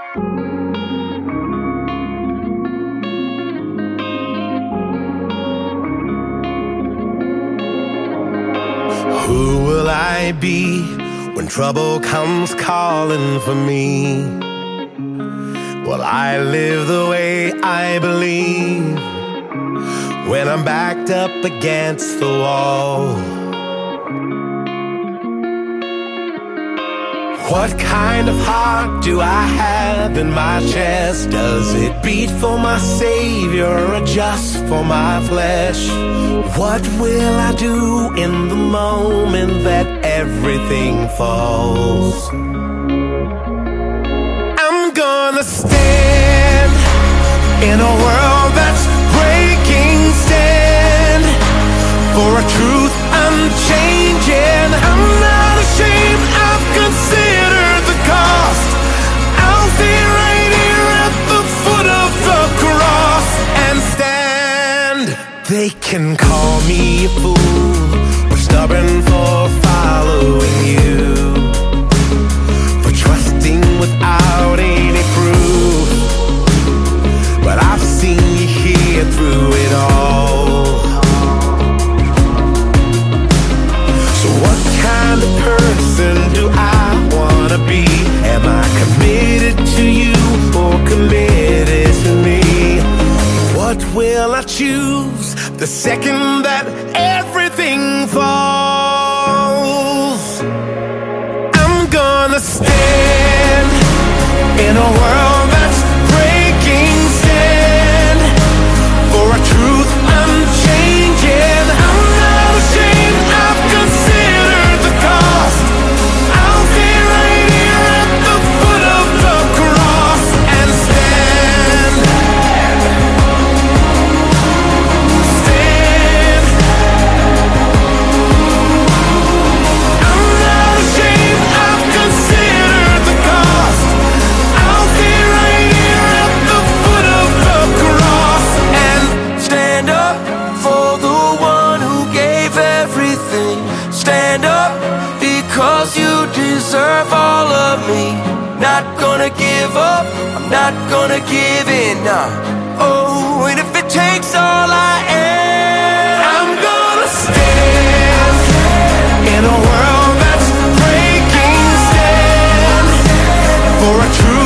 Who will I be when trouble comes calling for me? Will I live the way I believe when I'm backed up against the wall? What kind of heart do I have in my chest? Does it beat for my Savior or just for my flesh? What will I do in the moment that everything falls? I'm gonna stand in a world that's breaking, stand for a truth unchanging. I'm not ashamed, I've considered the cost. I'll stay right here at the foot of the cross and stand. They can call me a fool or stubborn for following you, for trusting without any proof, but I've seen you here through it all. So what kind of person do I wanna be? Am I committed to you or committed to me? What will I choose the second that everything falls? I'm gonna stand in a world that's breaking, stand for a truth unchanging. I'm not ashamed, I've considered the cost. I'll stay right here at the foot of the cross and stand. Stand. I'm not ashamed, I've considered the cost. I'll stay right here at the foot of the cross and Stand up for the one who gave everything. Stand up because you deserve all of me. Not gonna give up, I'm not gonna give in, nah. Oh, and if it takes all I am, I'm gonna stand in a world that's breaking, stand for a true